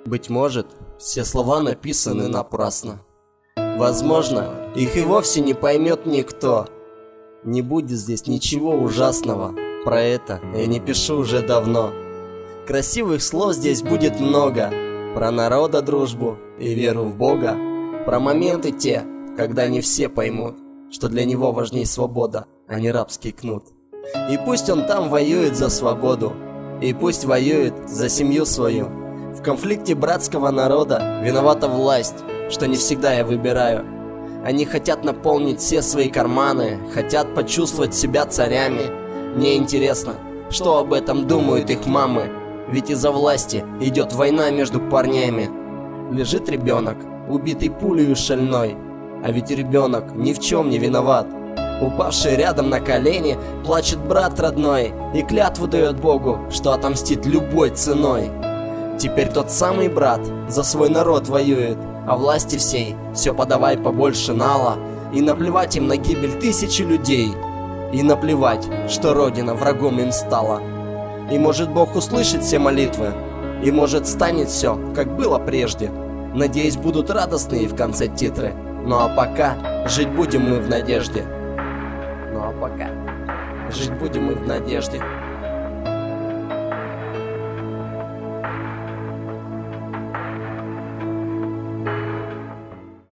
Быть может, все слова написаны напрасно. Возможно, их и вовсе не поймет никто. Не будет здесь ничего ужасного. Про это я не пишу уже давно. Красивых слов здесь будет много. Про народа дружбу и веру в Бога. Про моменты те, когда не все поймут, что для него важней свобода, а не рабский кнут. И пусть он там воюет за свободу, и пусть воюет за семью свою. В конфликте братского народа виновата власть, что не всегда я выбираю. Они хотят наполнить все свои карманы, хотят почувствовать себя царями. Мне интересно, что об этом думают их мамы, ведь из-за власти идет война между парнями. Лежит ребенок, убитый пулею шальной, а ведь ребенок ни в чем не виноват. Упавший рядом на колени, плачет брат родной и клятву дает Богу, что отомстит любой ценой. Теперь тот самый брат за свой народ воюет, а власти всей все подавай побольше нала. И наплевать им на гибель тысячи людей, и наплевать, что Родина врагом им стала. И может Бог услышит все молитвы, и может станет все, как было прежде. Надеюсь, будут радостные в конце титры. Ну а пока жить будем мы в надежде. Ну а пока жить будем мы в надежде.